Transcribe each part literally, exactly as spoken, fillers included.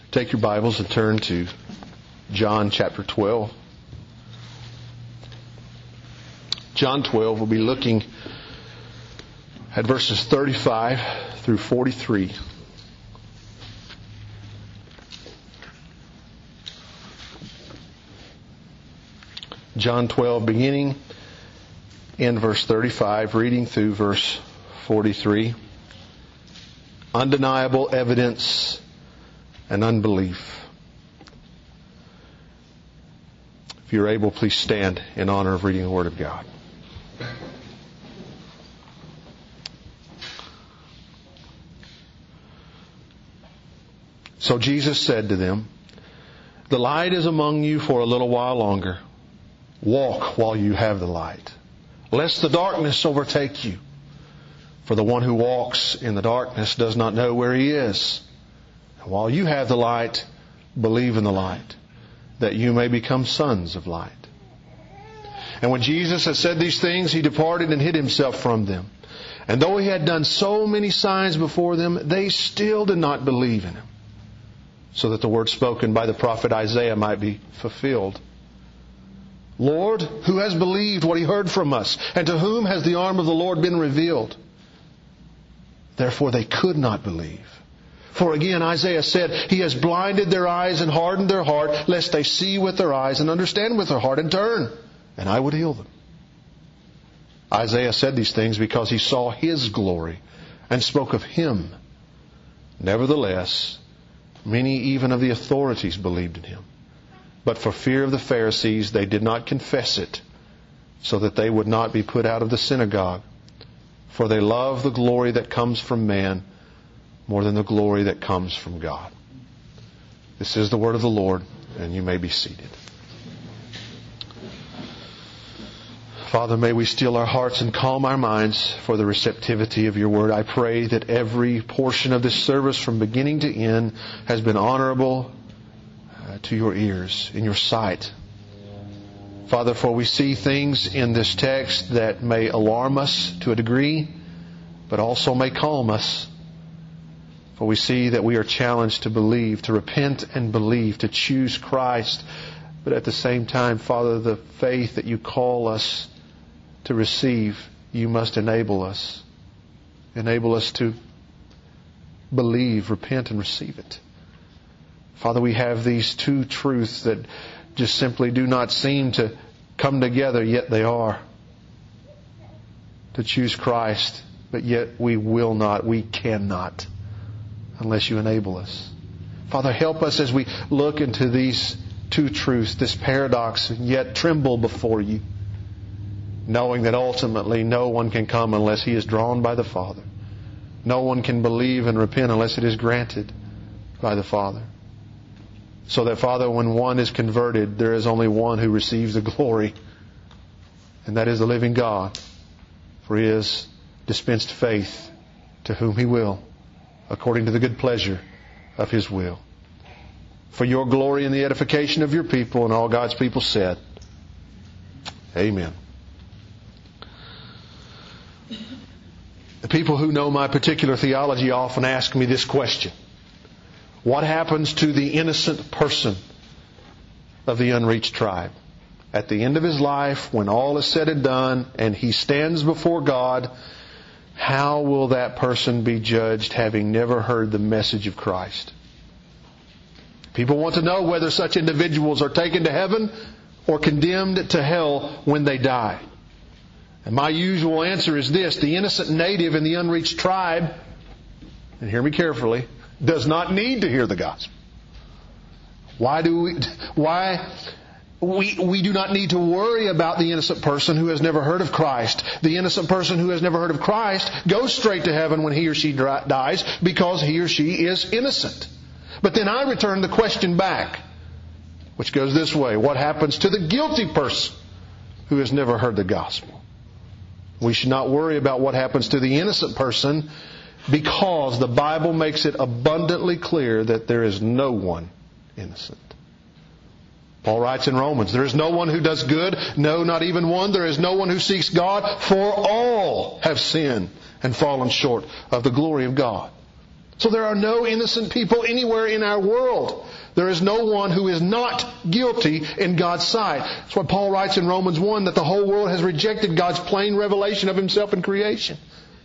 Take your Bibles and turn to John chapter twelve. John twelve, we'll be looking at verses thirty-five through forty-three. John twelve, beginning in verse thirty-five, reading through verse forty-three. Undeniable evidence and unbelief. If you're able, please stand in honor of reading the Word of God. So Jesus said to them, "The light is among you for a little while longer. Walk while you have the light, lest the darkness overtake you. For the one who walks in the darkness does not know where he is. And while you have the light, believe in the light, that you may become sons of light." And when Jesus had said these things, He departed and hid Himself from them. And though He had done so many signs before them, they still did not believe in Him, so that the word spoken by the prophet Isaiah might be fulfilled. "Lord, who has believed what he heard from us? And to whom has the arm of the Lord been revealed?" Therefore they could not believe. For again Isaiah said, "He has blinded their eyes and hardened their heart, lest they see with their eyes and understand with their heart and turn, and I would heal them." Isaiah said these things because he saw His glory and spoke of Him. Nevertheless, many even of the authorities believed in Him. But for fear of the Pharisees, they did not confess it, so that they would not be put out of the synagogue. For they love the glory that comes from man more than the glory that comes from God. This is the word of the Lord, and you may be seated. Father, may we still our hearts and calm our minds for the receptivity of your word. I pray that every portion of this service from beginning to end has been honorable uh, to your ears, in your sight. Father, for we see things in this text that may alarm us to a degree, but also may calm us. For we see that we are challenged to believe, to repent and believe, to choose Christ. But at the same time, Father, the faith that you call us to receive, you must enable us. Enable us to believe, repent, and receive it. Father, we have these two truths that just simply do not seem to come together, yet they are. To choose Christ, but yet we will not, we cannot, unless you enable us. Father, help us as we look into these two truths, this paradox, and yet tremble before you, knowing that ultimately no one can come unless he is drawn by the Father. No one can believe and repent unless it is granted by the Father. So that, Father, when one is converted, there is only one who receives the glory, and that is the living God. For He has dispensed faith to whom He will, according to the good pleasure of His will. For your glory and the edification of your people, and all God's people said, Amen. The people who know my particular theology often ask me this question: what happens to the innocent person of the unreached tribe? At the end of his life, when all is said and done, and he stands before God, how will that person be judged, having never heard the message of Christ? People want to know whether such individuals are taken to heaven or condemned to hell when they die. And my usual answer is this: the innocent native in the unreached tribe, and hear me carefully, does not need to hear the gospel. Why do we, why, we, we do not need to worry about the innocent person who has never heard of Christ. The innocent person who has never heard of Christ goes straight to heaven when he or she dies because he or she is innocent. But then I return the question back, which goes this way: what happens to the guilty person who has never heard the gospel? We should not worry about what happens to the innocent person, because the Bible makes it abundantly clear that there is no one innocent. Paul writes in Romans, there is no one who does good, no, not even one. There is no one who seeks God, for all have sinned and fallen short of the glory of God. So there are no innocent people anywhere in our world. There is no one who is not guilty in God's sight. That's what Paul writes in Romans one, that the whole world has rejected God's plain revelation of Himself in creation.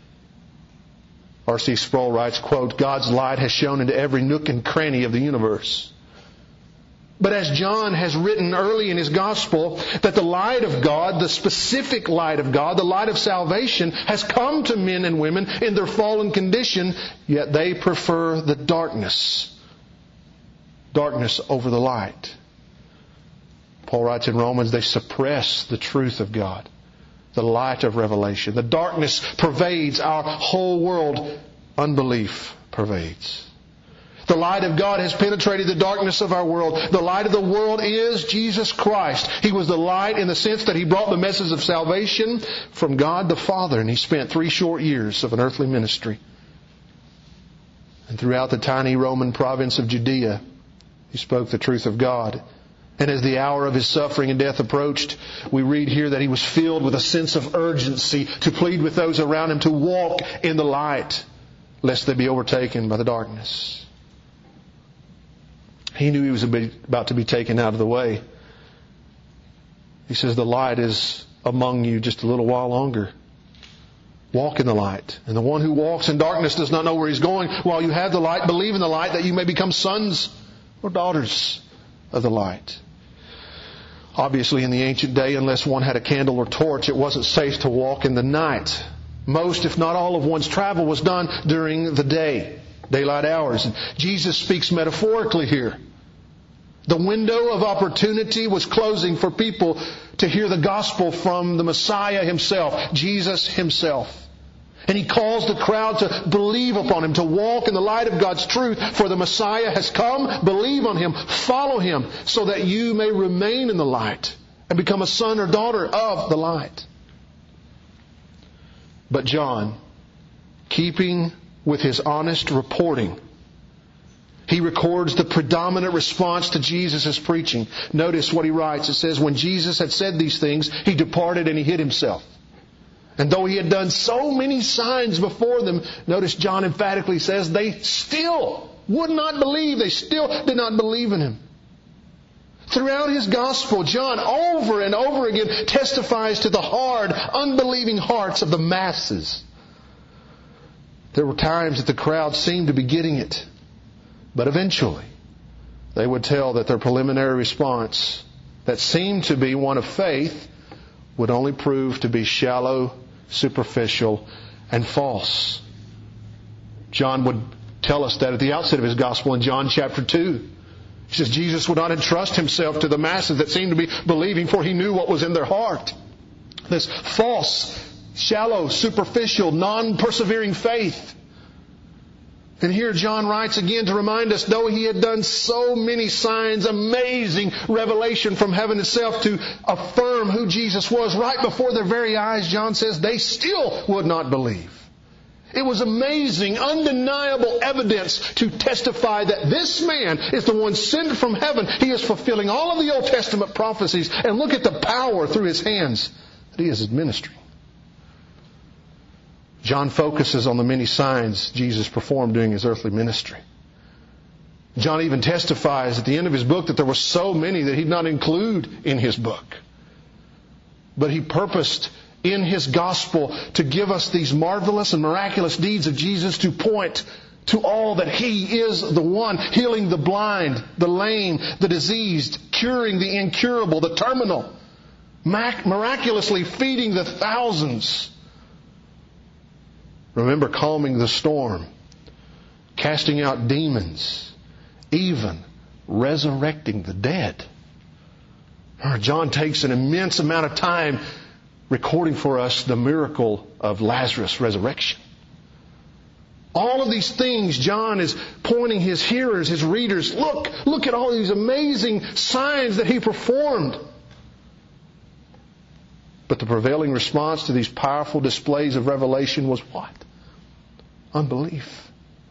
R C Sproul writes, quote, God's light has shone into every nook and cranny of the universe. But as John has written early in his gospel, that the light of God, the specific light of God, the light of salvation, has come to men and women in their fallen condition, yet they prefer the darkness. Darkness over the light. Paul writes in Romans, they suppress the truth of God, the light of revelation. The darkness pervades our whole world. Unbelief pervades. The light of God has penetrated the darkness of our world. The light of the world is Jesus Christ. He was the light in the sense that He brought the message of salvation from God the Father. And He spent three short years of an earthly ministry. And throughout the tiny Roman province of Judea, He spoke the truth of God. And as the hour of His suffering and death approached, we read here that He was filled with a sense of urgency to plead with those around Him to walk in the light, lest they be overtaken by the darkness. He knew He was about to be taken out of the way. He says, the light is among you just a little while longer. Walk in the light. And the one who walks in darkness does not know where he's going. While you have the light, believe in the light, that you may become sons or daughters of the light. Obviously, in the ancient day, unless one had a candle or torch, it wasn't safe to walk in the night. Most, if not all, of one's travel was done during the day. Daylight hours. And Jesus speaks metaphorically here. The window of opportunity was closing for people to hear the gospel from the Messiah Himself, Jesus Himself. And He calls the crowd to believe upon Him, to walk in the light of God's truth, for the Messiah has come. Believe on Him, follow Him, so that you may remain in the light and become a son or daughter of the light. But John, keeping with his honest reporting, he records the predominant response to Jesus' preaching. Notice what he writes. It says, when Jesus had said these things, He departed and He hid Himself. And though He had done so many signs before them, notice John emphatically says, they still would not believe. They still did not believe in Him. Throughout his gospel, John over and over again testifies to the hard, unbelieving hearts of the masses. There were times that the crowd seemed to be getting it. But eventually, they would tell that their preliminary response, that seemed to be one of faith, would only prove to be shallow, superficial, and false. John would tell us that at the outset of his gospel in John chapter two. He says Jesus would not entrust Himself to the masses that seemed to be believing, for He knew what was in their heart. This false, shallow, superficial, non-persevering faith. And here John writes again to remind us, though He had done so many signs, amazing revelation from heaven itself to affirm who Jesus was right before their very eyes, John says they still would not believe. It was amazing, undeniable evidence to testify that this man is the one sent from heaven. He is fulfilling all of the Old Testament prophecies. And look at the power through His hands that He is administering. John focuses on the many signs Jesus performed during His earthly ministry. John even testifies at the end of his book that there were so many that he'd not include in his book. But he purposed in his gospel to give us these marvelous and miraculous deeds of Jesus to point to all that He is the one healing the blind, the lame, the diseased, curing the incurable, the terminal, miraculously feeding the thousands. Remember, calming the storm, casting out demons, even resurrecting the dead. John takes an immense amount of time recording for us the miracle of Lazarus' resurrection. All of these things, John is pointing his hearers, his readers, look, look at all these amazing signs that He performed. But the prevailing response to these powerful displays of revelation was what? Unbelief.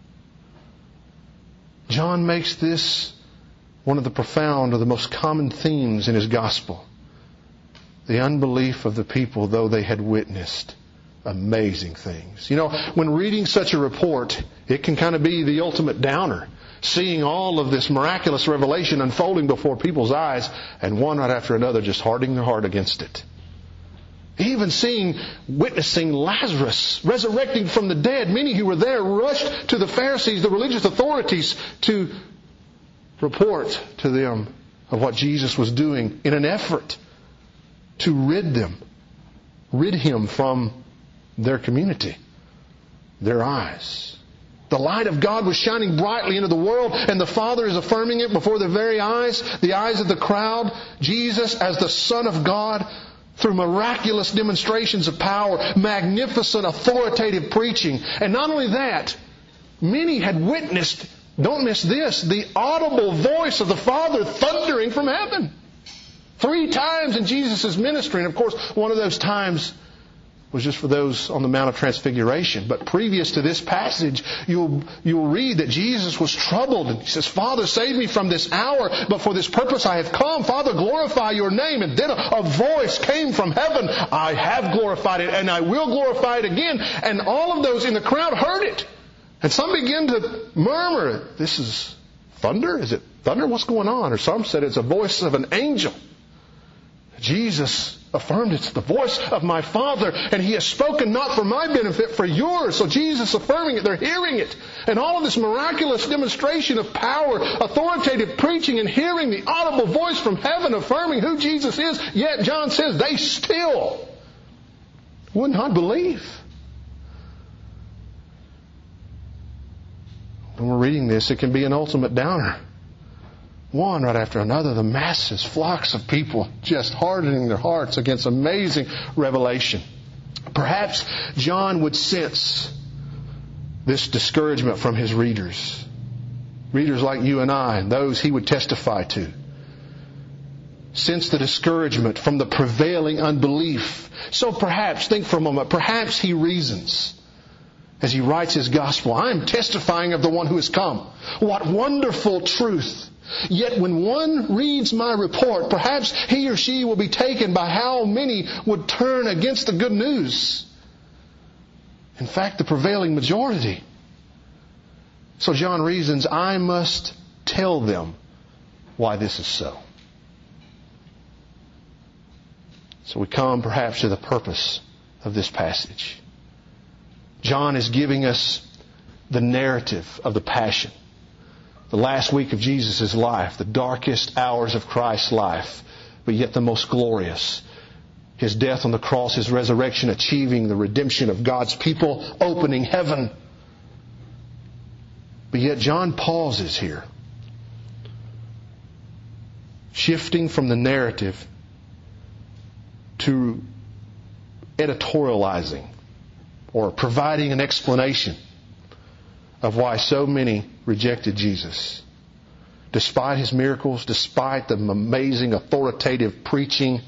John makes this one of the profound or the most common themes in his gospel. The unbelief of the people, though they had witnessed amazing things. You know, when reading such a report, it can kind of be the ultimate downer. Seeing all of this miraculous revelation unfolding before people's eyes, and one right after another just hardening their heart against it. Even seeing, witnessing Lazarus resurrecting from the dead. Many who were there rushed to the Pharisees, the religious authorities, to report to them of what Jesus was doing in an effort to rid them, rid Him from their community, their eyes. The light of God was shining brightly into the world, and the Father is affirming it before their very eyes, the eyes of the crowd. Jesus as the Son of God, through miraculous demonstrations of power, magnificent authoritative preaching. And not only that, many had witnessed, don't miss this, the audible voice of the Father thundering from heaven. Three times in Jesus' ministry. And of course, one of those times was just for those on the Mount of Transfiguration. But previous to this passage, you'll, you'll read that Jesus was troubled. And He says, Father, save me from this hour, but for this purpose I have come. Father, glorify your name. And then a, a voice came from heaven. I have glorified it, and I will glorify it again. And all of those in the crowd heard it. And some began to murmur, this is thunder? Is it thunder? What's going on? Or some said it's a voice of an angel. Jesus affirmed it's the voice of my Father, and He has spoken not for my benefit, for yours. So Jesus affirming it, they're hearing it. And all of this miraculous demonstration of power, authoritative preaching, and hearing the audible voice from heaven affirming who Jesus is, yet John says they still would not believe. When we're reading this, it can be an ultimate downer. One right after another, the masses, flocks of people just hardening their hearts against amazing revelation. Perhaps John would sense this discouragement from his readers. Readers like you and I, and those he would testify to. Sense the discouragement from the prevailing unbelief. So perhaps, think for a moment, perhaps he reasons as he writes his gospel, I am testifying of the one who has come. What wonderful truth. Yet when one reads my report, perhaps he or she will be taken by how many would turn against the good news. In fact, the prevailing majority. So John reasons, I must tell them why this is so. So we come perhaps to the purpose of this passage. John is giving us the narrative of the Passion. The last week of Jesus' life, the darkest hours of Christ's life, but yet the most glorious. His death on the cross, His resurrection, achieving the redemption of God's people, opening heaven. But yet John pauses here, shifting from the narrative to editorializing or providing an explanation of why so many rejected Jesus. Despite His miracles, despite the amazing authoritative preaching,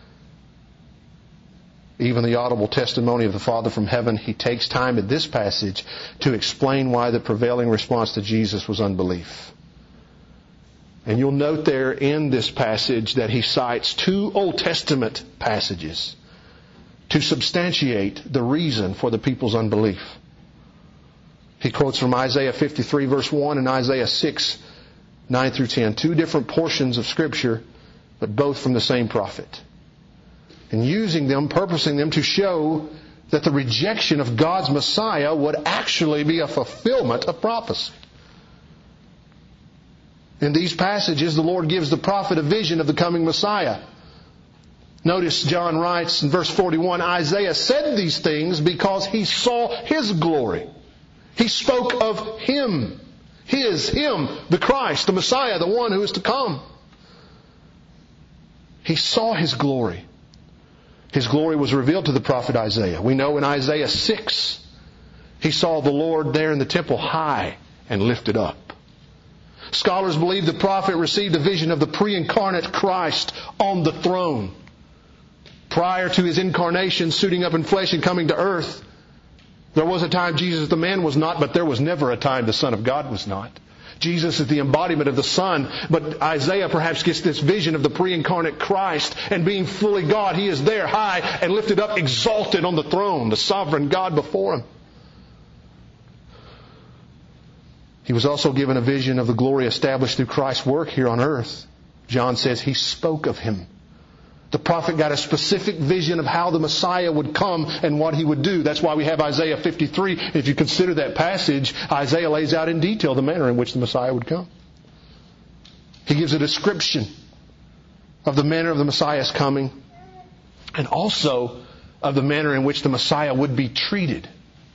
even the audible testimony of the Father from heaven, He takes time in this passage to explain why the prevailing response to Jesus was unbelief. And you'll note there in this passage that He cites two Old Testament passages to substantiate the reason for the people's unbelief. He quotes from Isaiah fifty-three verse one and Isaiah six, nine through ten. Two different portions of Scripture, but both from the same prophet. And using them, purposing them to show that the rejection of God's Messiah would actually be a fulfillment of prophecy. In these passages, the Lord gives the prophet a vision of the coming Messiah. Notice John writes in verse forty-one, Isaiah said these things because he saw His glory. He spoke of Him. His, Him, the Christ, the Messiah, the one who is to come. He saw His glory. His glory was revealed to the prophet Isaiah. We know in Isaiah six, he saw the Lord there in the temple high and lifted up. Scholars believe the prophet received a vision of the pre-incarnate Christ on the throne. Prior to His incarnation, suiting up in flesh and coming to earth, there was a time Jesus the man was not, but there was never a time the Son of God was not. Jesus is the embodiment of the Son, but Isaiah perhaps gets this vision of the pre-incarnate Christ, and being fully God, He is there high and lifted up, exalted on the throne, the sovereign God before Him. He was also given a vision of the glory established through Christ's work here on earth. John says He spoke of Him. The prophet got a specific vision of how the Messiah would come and what He would do. That's why we have Isaiah fifty-three. If you consider that passage, Isaiah lays out in detail the manner in which the Messiah would come. He gives a description of the manner of the Messiah's coming, and also of the manner in which the Messiah would be treated.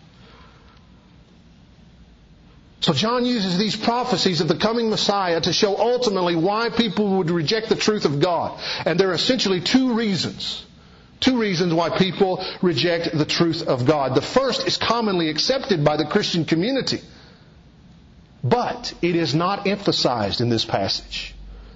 So John uses these prophecies of the coming Messiah to show ultimately why people would reject the truth of God. And there are essentially two reasons. Two reasons why people reject the truth of God. The first is commonly accepted by the Christian community, but it is not emphasized in this passage.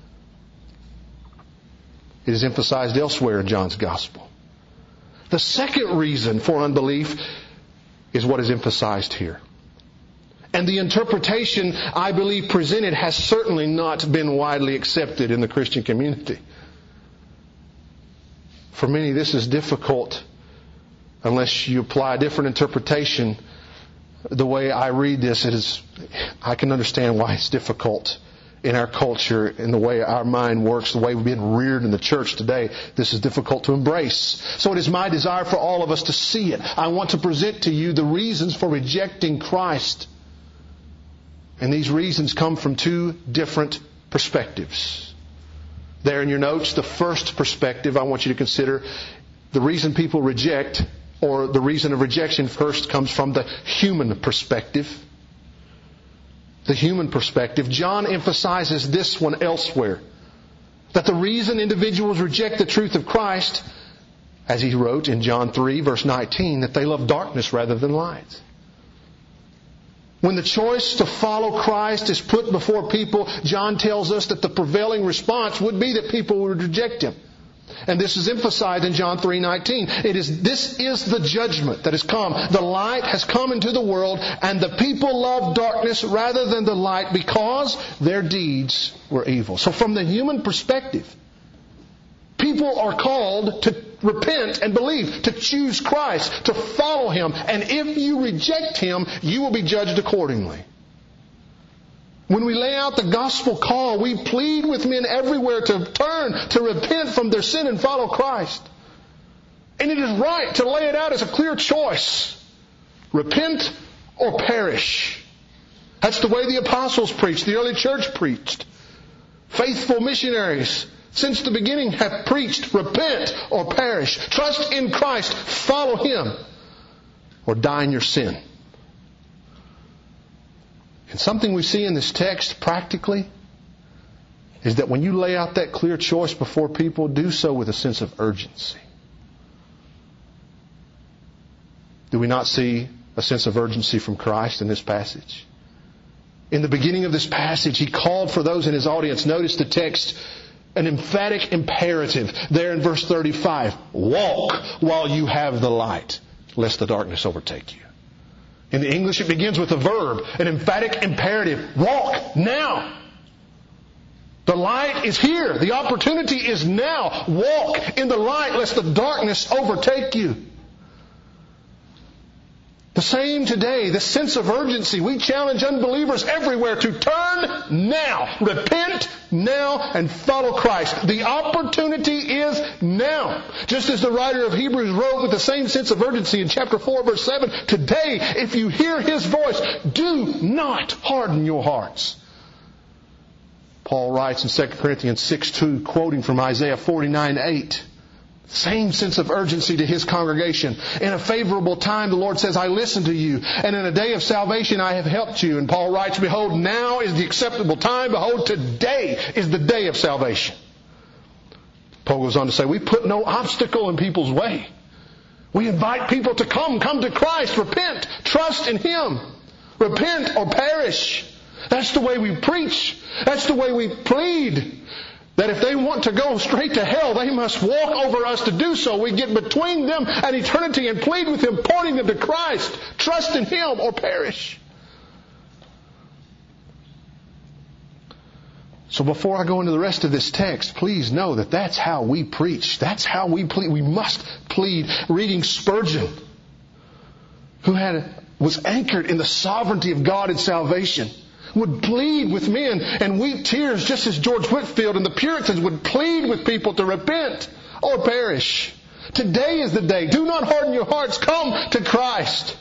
It is emphasized elsewhere in John's Gospel. The second reason for unbelief is what is emphasized here. And the interpretation, I believe, presented has certainly not been widely accepted in the Christian community. For many, this is difficult unless you apply a different interpretation. The way I read this, it is, I can understand why it's difficult in our culture, in the way our mind works, the way we've been reared in the church today. This is difficult to embrace. So it is my desire for all of us to see it. I want to present to you the reasons for rejecting Christ. And these reasons come from two different perspectives. There in your notes, the first perspective I want you to consider, the reason people reject, or the reason of rejection first, comes from the human perspective. The human perspective. John emphasizes this one elsewhere. That the reason individuals reject the truth of Christ, as he wrote in John three, verse nineteen, that they love darkness rather than light. When the choice to follow Christ is put before people, John tells us that the prevailing response would be that people would reject Him. And this is emphasized in John three nineteen. It is, this is the judgment that has come. The light has come into the world, and the people love darkness rather than the light because their deeds were evil. So from the human perspective, people are called to repent and believe, to choose Christ, to follow Him. And if you reject Him, you will be judged accordingly. When we lay out the gospel call, we plead with men everywhere to turn, to repent from their sin and follow Christ. And it is right to lay it out as a clear choice. Repent or perish. That's the way the apostles preached, the early church preached. Faithful missionaries since the beginning have preached, repent or perish. Trust in Christ, follow Him, or die in your sin. And something we see in this text practically is that when you lay out that clear choice before people, do so with a sense of urgency. Do we not see a sense of urgency from Christ in this passage? In the beginning of this passage, He called for those in His audience. Notice the text, an emphatic imperative there in verse thirty-five. Walk while you have the light, lest the darkness overtake you. In the English, it begins with a verb, an emphatic imperative. Walk now. The light is here. The opportunity is now. Walk in the light, lest the darkness overtake you. The same today, the sense of urgency. We challenge unbelievers everywhere to turn now, repent now, and follow Christ. The opportunity is now. Just as the writer of Hebrews wrote with the same sense of urgency in chapter four, verse seven, today, if you hear His voice, do not harden your hearts. Paul writes in Second Corinthians six two, quoting from Isaiah forty-nine eight, same sense of urgency to His congregation. In a favorable time, the Lord says, I listened to you. And in a day of salvation, I have helped you. And Paul writes, behold, now is the acceptable time. Behold, today is the day of salvation. Paul goes on to say, we put no obstacle in people's way. We invite people to come, come to Christ, repent, trust in Him. Repent or perish. That's the way we preach. That's the way we plead. That if they want to go straight to hell, they must walk over us to do so. We get between them and eternity and plead with Him, pointing them to Christ. Trust in Him or perish. So before I go into the rest of this text, please know that that's how we preach. That's how we plead. We must plead. Reading Spurgeon, who had was anchored in the sovereignty of God in salvation, would plead with men and weep tears just as George Whitefield and the Puritans would plead with people to repent or perish. Today is the day. Do not harden your hearts. Come to Christ.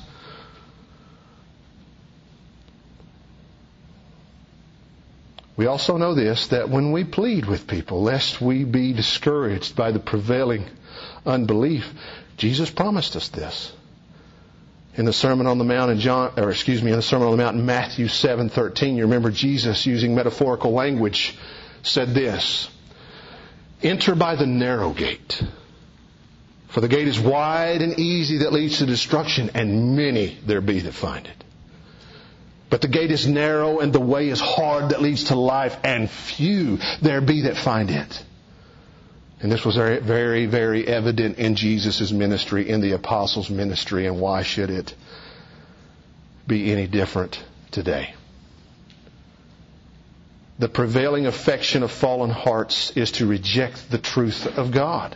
We also know this, that when we plead with people, lest we be discouraged by the prevailing unbelief, Jesus promised us this. In the Sermon on the Mount in John, or excuse me, in the Sermon on the Mount in Matthew seven thirteen, you remember Jesus, using metaphorical language, said this: "Enter by the narrow gate, for the gate is wide and easy that leads to destruction, and many there be that find it. But the gate is narrow and the way is hard that leads to life, and few there be that find it." And this was very, very, very evident in Jesus' ministry, in the apostles' ministry, and why should it be any different today? The prevailing affection of fallen hearts is to reject the truth of God.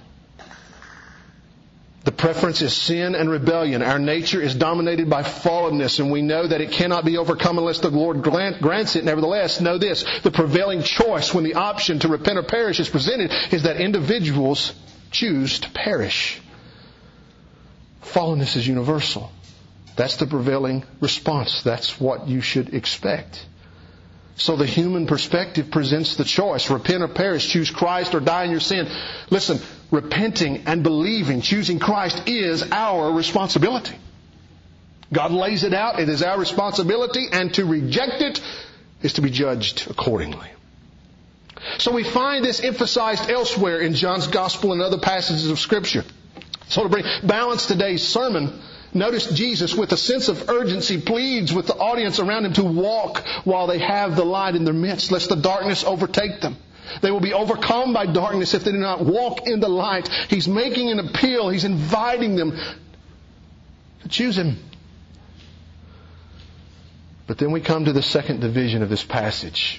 The preference is sin and rebellion. Our nature is dominated by fallenness, and we know that it cannot be overcome unless the Lord grant, grants it. Nevertheless, know this: the prevailing choice when the option to repent or perish is presented is that individuals choose to perish. Fallenness is universal. That's the prevailing response. That's what you should expect. So the human perspective presents the choice: repent or perish, choose Christ or die in your sin. Listen, repenting and believing, choosing Christ is our responsibility. God lays it out. It is our responsibility, and to reject it is to be judged accordingly. So we find this emphasized elsewhere in John's Gospel and other passages of Scripture. So to bring balance to today's sermon, notice Jesus, with a sense of urgency, pleads with the audience around him to walk while they have the light in their midst, lest the darkness overtake them. They will be overcome by darkness if they do not walk in the light. He's making an appeal. He's inviting them to choose Him. But then we come to the second division of this passage.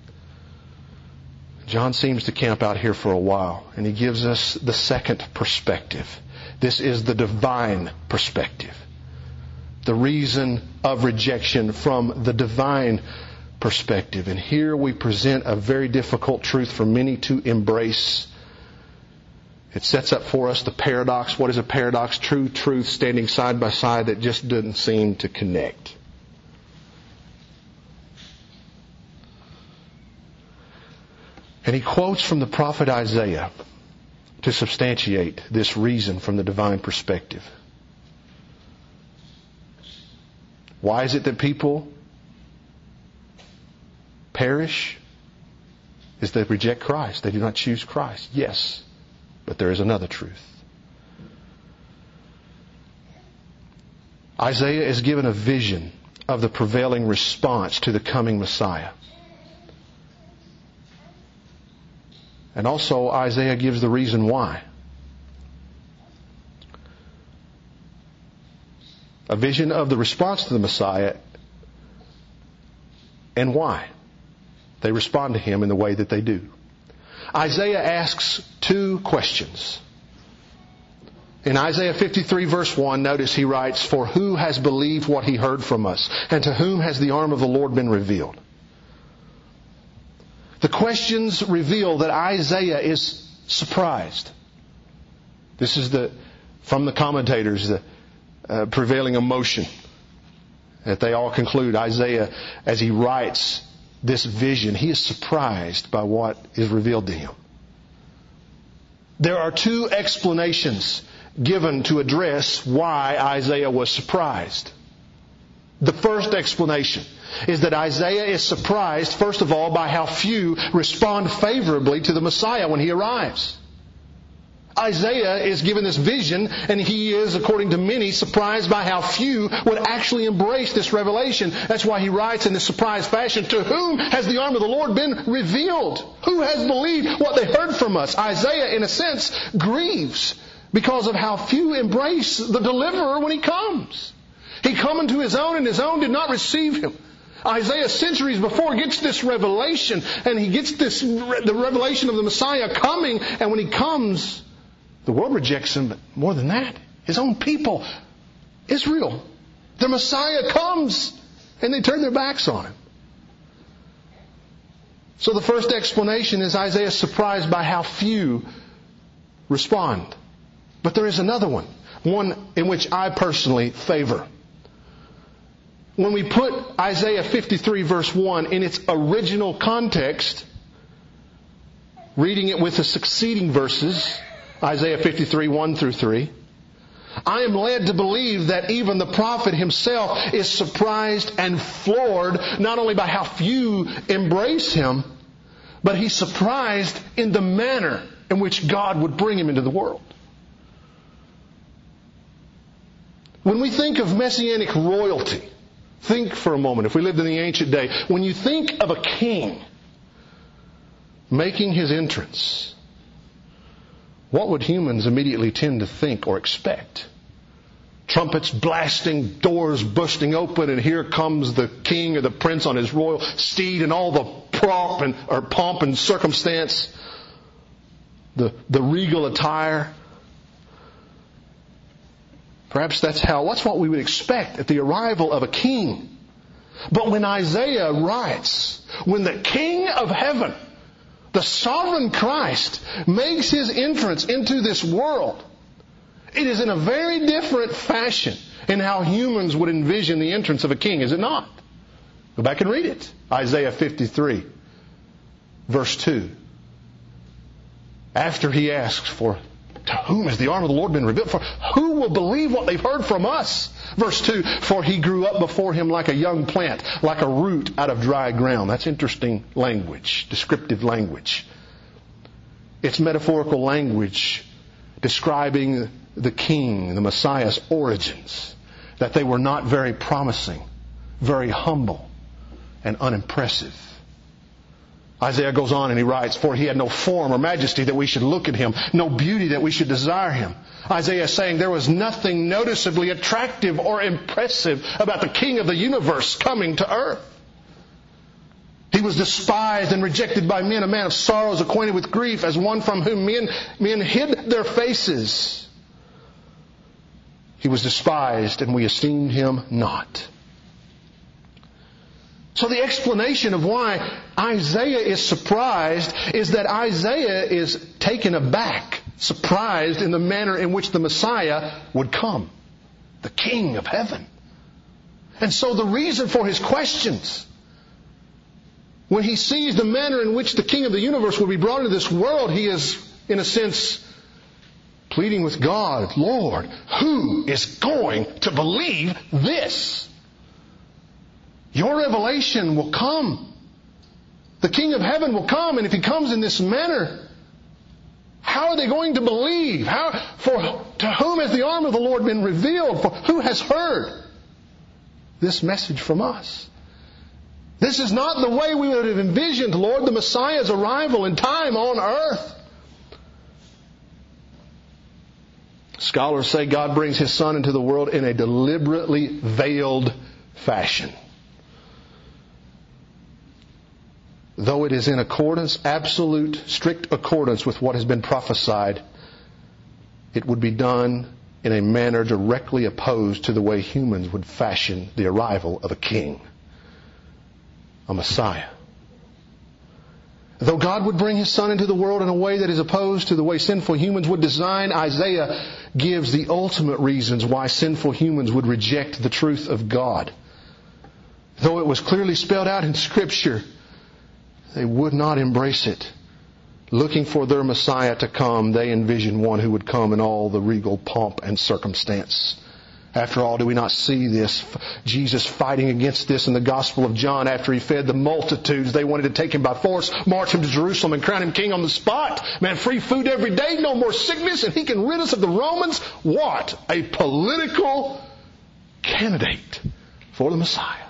John seems to camp out here for a while, and he gives us the second perspective. This is the divine perspective. The reason of rejection from the divine perspective. And here we present a very difficult truth for many to embrace. It sets up for us the paradox. What is a paradox? True truth standing side by side that just doesn't seem to connect. And he quotes from the prophet Isaiah to substantiate this reason from the divine perspective. Why is it that people perish? Is they reject Christ. They do not choose Christ. Yes, but there is another truth. Isaiah is given a vision of the prevailing response to the coming Messiah. And also Isaiah gives the reason why. A vision of the response to the Messiah and why they respond to Him in the way that they do. Isaiah asks two questions. In Isaiah fifty-three verse one, notice he writes, "For who has believed what he heard from us? And to whom has the arm of the Lord been revealed?" The questions reveal that Isaiah is surprised. This is the, from the commentators, the uh, prevailing emotion that they all conclude. Isaiah, as he writes this vision, he is surprised by what is revealed to him. There are two explanations given to address why Isaiah was surprised. The first explanation is that Isaiah is surprised, first of all, by how few respond favorably to the Messiah when He arrives. Isaiah is given this vision, and he is, according to many, surprised by how few would actually embrace this revelation. That's why he writes in this surprised fashion, "To whom has the arm of the Lord been revealed? Who has believed what they heard from us?" Isaiah, in a sense, grieves because of how few embrace the deliverer when He comes. He come unto His own, and His own did not receive Him. Isaiah, centuries before, gets this revelation, and he gets this the revelation of the Messiah coming, and when he comes, the world rejects him, but more than that, his own people, Israel, the Messiah comes, and they turn their backs on him. So the first explanation is Isaiah is surprised by how few respond. But there is another one, one in which I personally favor. When we put Isaiah fifty-three verse one in its original context, reading it with the succeeding verses, Isaiah fifty-three, one through three, I am led to believe that even the prophet himself is surprised and floored not only by how few embrace him, but he's surprised in the manner in which God would bring him into the world. When we think of messianic royalty, think for a moment, if we lived in the ancient day, when you think of a king making his entrance, what would humans immediately tend to think or expect? Trumpets blasting, doors bursting open, and here comes the king or the prince on his royal steed and all the pomp and, or pomp and circumstance, the, the regal attire. Perhaps that's how, that's what we would expect at the arrival of a king. But when Isaiah writes, when the King of heaven, the sovereign Christ, makes his entrance into this world, it is in a very different fashion in how humans would envision the entrance of a king, is it not? Go back and read it. Isaiah fifty-three, verse two. After he asks for, to whom has the arm of the Lord been revealed? For who will believe what they've heard from us? Verse two, for he grew up before him like a young plant, like a root out of dry ground. That's interesting language, descriptive language. It's metaphorical language describing the king, the Messiah's origins, that they were not very promising, very humble, and unimpressive. Isaiah goes on and he writes, for he had no form or majesty that we should look at him, no beauty that we should desire him. Isaiah is saying there was nothing noticeably attractive or impressive about the King of the universe coming to earth. He was despised and rejected by men, a man of sorrows, acquainted with grief, as one from whom men, men hid their faces. He was despised and we esteemed him not. So the explanation of why Isaiah is surprised is that Isaiah is taken aback, surprised in the manner in which the Messiah would come, the King of heaven. And so the reason for his questions, when he sees the manner in which the King of the universe will be brought into this world, he is, in a sense, pleading with God, Lord, who is going to believe this? Your revelation will come. The King of heaven will come, and if he comes in this manner, how are they going to believe? How, for to whom has the arm of the Lord been revealed? For who has heard this message from us? This is not the way we would have envisioned, Lord, the Messiah's arrival in time on earth. Scholars say God brings his Son into the world in a deliberately veiled fashion. Though it is in accordance, absolute, strict accordance with what has been prophesied, it would be done in a manner directly opposed to the way humans would fashion the arrival of a king, a Messiah. Though God would bring his Son into the world in a way that is opposed to the way sinful humans would design, Isaiah gives the ultimate reasons why sinful humans would reject the truth of God. Though it was clearly spelled out in Scripture, they would not embrace it. Looking for their Messiah to come, they envisioned one who would come in all the regal pomp and circumstance. After all, do we not see this? Jesus fighting against this in the Gospel of John after he fed the multitudes. They wanted to take him by force, march him to Jerusalem and crown him king on the spot. Man, free food every day, no more sickness, and he can rid us of the Romans. What a political candidate for the Messiah.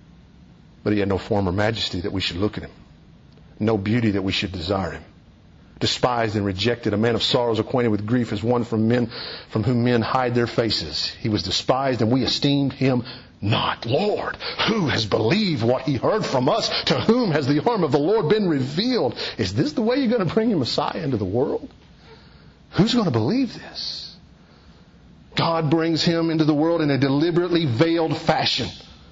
But he had no form or majesty that we should look at him. No beauty that we should desire him. despised and rejected, a man of sorrows, acquainted with grief, as one from men from whom men hide their faces. He was despised, and we esteemed him not. Lord, who has believed what he heard from us? To whom has the arm of the Lord been revealed? Is this the way you're going to bring a Messiah into the world? Who's going to believe this? God brings him into the world in a deliberately veiled fashion.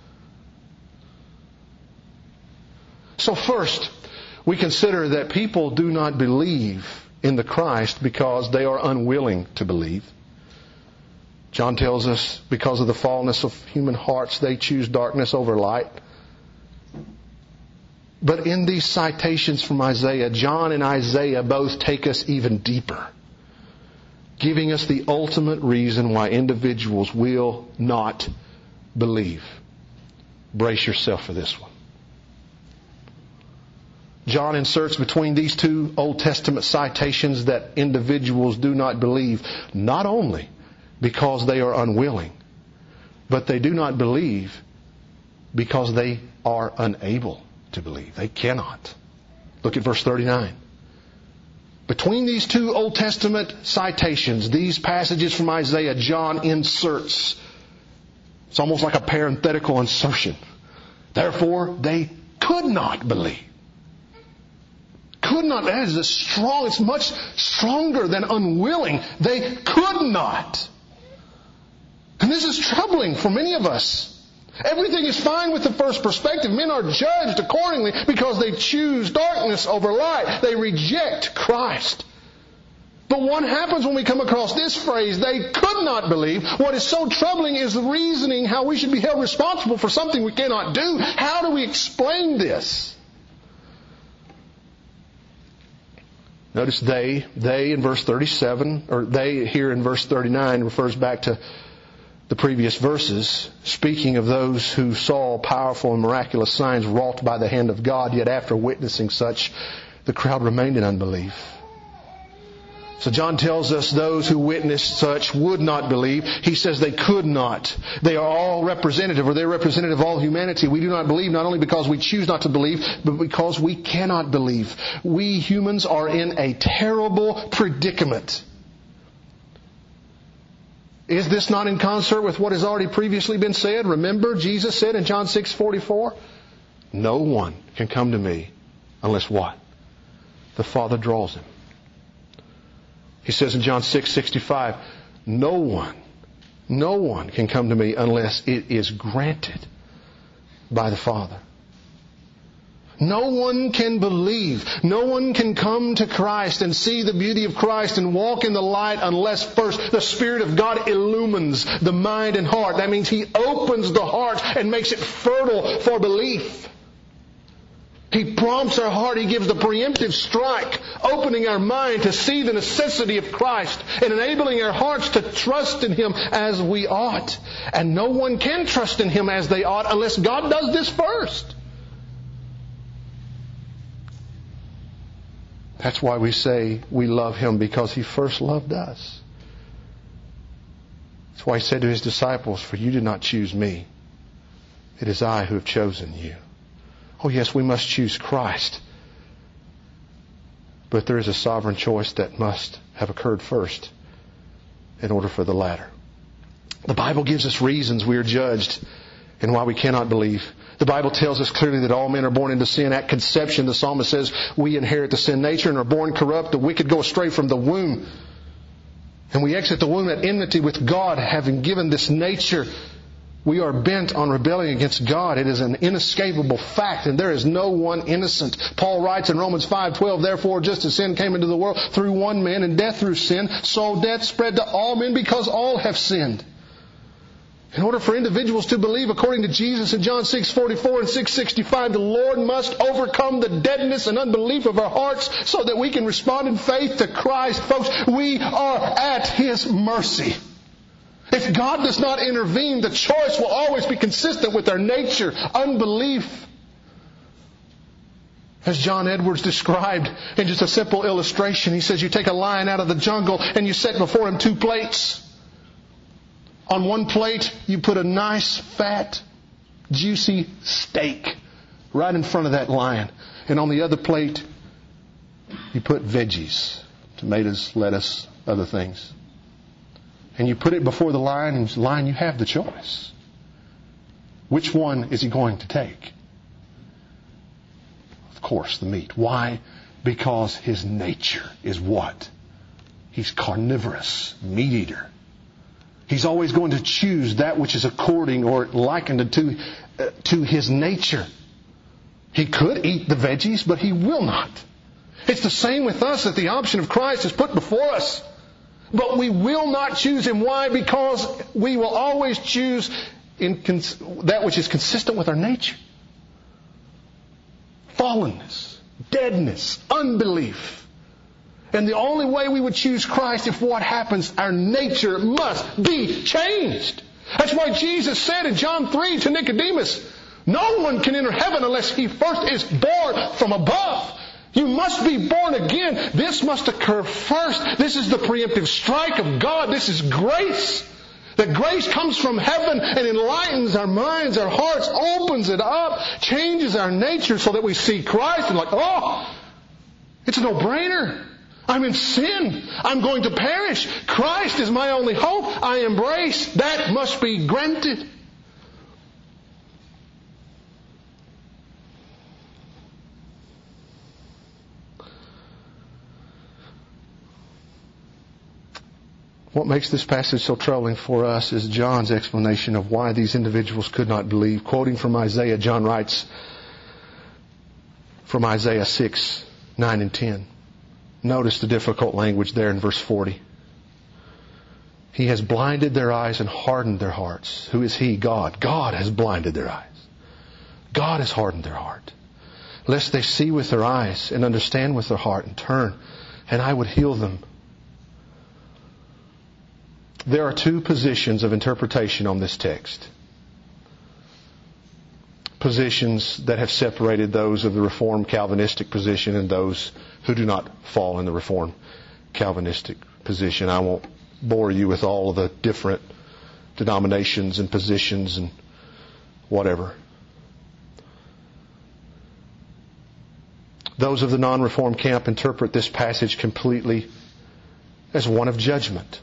So first, we consider that people do not believe in the Christ because they are unwilling to believe. John tells us because of the fallenness of human hearts, they choose darkness over light. But in these citations from Isaiah, John and Isaiah both take us even deeper, giving us the ultimate reason why individuals will not believe. Brace yourself for this one. John inserts between these two Old Testament citations that individuals do not believe, not only because they are unwilling, but they do not believe because they are unable to believe. They cannot. Look at verse thirty-nine. Between these two Old Testament citations, these passages from Isaiah, John inserts. It's almost like a parenthetical insertion. Therefore, they could not believe. Could not. That is a strong, it's much stronger than unwilling. They could not. And this is troubling for many of us. Everything is fine with the first perspective. Men are judged accordingly because they choose darkness over light. They reject Christ. But what happens when we come across this phrase, they could not believe? What is so troubling is the reasoning how we should be held responsible for something we cannot do. How do we explain this? Notice they, they in verse thirty-seven, or they here in verse thirty-nine refers back to the previous verses, speaking of those who saw powerful and miraculous signs wrought by the hand of God, yet after witnessing such, the crowd remained in unbelief. So John tells us those who witnessed such would not believe. He says they could not. They are all representative, or they're representative of all humanity. We do not believe not only because we choose not to believe, but because we cannot believe. We humans are in a terrible predicament. Is this not in concert with what has already previously been said? Remember, Jesus said in John six forty-four, no one can come to me unless what? The Father draws him. He says in John six sixty-five, no one, no one can come to me unless it is granted by the Father. No one can believe. No one can come to Christ and see the beauty of Christ and walk in the light unless first the Spirit of God illumines the mind and heart. That means He opens the heart and makes it fertile for belief. He prompts our heart. He gives the preemptive strike, opening our mind to see the necessity of Christ and enabling our hearts to trust in Him as we ought. And no one can trust in Him as they ought unless God does this first. That's why we say we love Him, because He first loved us. That's why He said to His disciples, for you did not choose me. It is I who have chosen you. Oh yes, we must choose Christ. But there is a sovereign choice that must have occurred first in order for the latter. The Bible gives us reasons we are judged and why we cannot believe. The Bible tells us clearly that all men are born into sin. At conception, the psalmist says, we inherit the sin nature and are born corrupt. The wicked go astray from the womb. And we exit the womb at enmity with God, having given this nature. We are bent on rebelling against God. It is an inescapable fact, and there is no one innocent. Paul writes in Romans five twelve, therefore, just as sin came into the world through one man and death through sin, so death spread to all men because all have sinned. In order for individuals to believe, according to Jesus in John six forty-four and six sixty-five, the Lord must overcome the deadness and unbelief of our hearts so that we can respond in faith to Christ. Folks, we are at His mercy. If God does not intervene, the choice will always be consistent with our nature, unbelief. As John Edwards described in just a simple illustration, he says you take a lion out of the jungle and you set before him two plates. On one plate, you put a nice, fat, juicy steak right in front of that lion. And on the other plate, You put veggies, tomatoes, lettuce, other things. And you put it before the lion, and the lion, you have the choice. Which one is he going to take? Of course, the meat. Why? Because his nature is what? He's carnivorous, meat eater. He's always going to choose that which is according or likened to, uh, to his nature. He could eat the veggies, but he will not. It's the same with us, that the option of Christ is put before us. But we will not choose Him. Why? Because we will always choose in cons- that which is consistent with our nature. Fallenness, deadness, unbelief. And the only way we would choose Christ, if what happens, our nature must be changed. That's why Jesus said in John three to Nicodemus, no one can enter heaven unless he first is born from above. You must be born again. This must occur first. This is the preemptive strike of God. This is grace. That grace comes from heaven and enlightens our minds, our hearts, opens it up, changes our nature so that we see Christ and like, oh, it's a no-brainer. I'm in sin. I'm going to perish. Christ is my only hope. I embrace. That must be granted. What makes this passage so troubling for us is John's explanation of why these individuals could not believe. Quoting from Isaiah, John writes from Isaiah six, nine and ten. Notice the difficult language there in verse forty. He has blinded their eyes and hardened their hearts. Who is He? God. God has blinded their eyes. God has hardened their heart. Lest they see with their eyes and understand with their heart and turn, and I would heal them. There are two positions of interpretation on this text. Positions that have separated those of the Reformed Calvinistic position and those who do not fall in the Reformed Calvinistic position. I won't bore you with all of the different denominations and positions and whatever. Those of the non-Reformed camp interpret this passage completely as one of judgment.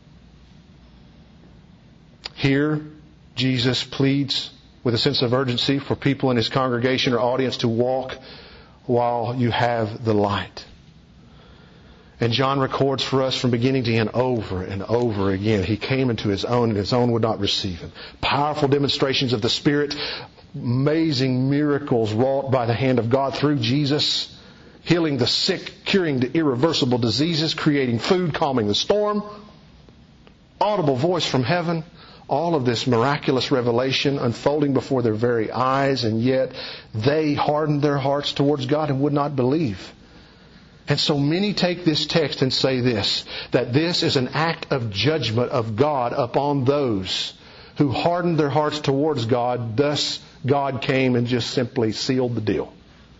Here, Jesus pleads with a sense of urgency for people in His congregation or audience to walk while you have the light. And John records for us from beginning to end over and over again. He came into His own and His own would not receive Him. Powerful demonstrations of the Spirit, amazing miracles wrought by the hand of God through Jesus, healing the sick, curing the irreversible diseases, creating food, calming the storm, audible voice from heaven. All of this miraculous revelation unfolding before their very eyes, and yet they hardened their hearts towards God and would not believe. And so many take this text and say this, that this is an act of judgment of God upon those who hardened their hearts towards God. Thus God came and just simply sealed the deal.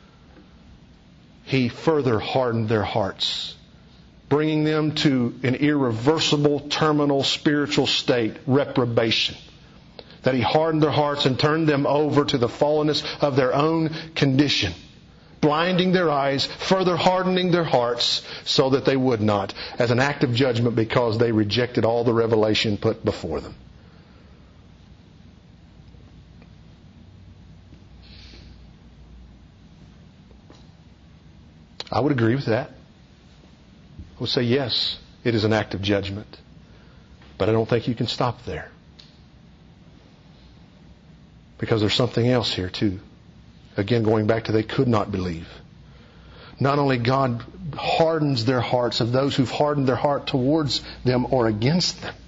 He further hardened their hearts, bringing them to an irreversible, terminal spiritual state, reprobation. That He hardened their hearts and turned them over to the fallenness of their own condition, blinding their eyes, further hardening their hearts so that they would not, as an act of judgment because they rejected all the revelation put before them. I would agree with that. I would say, yes, it is an act of judgment. But I don't think you can stop there. Because there's something else here too. Again, going back to they could not believe. Not only God hardens their hearts of those who've hardened their heart towards them or against them,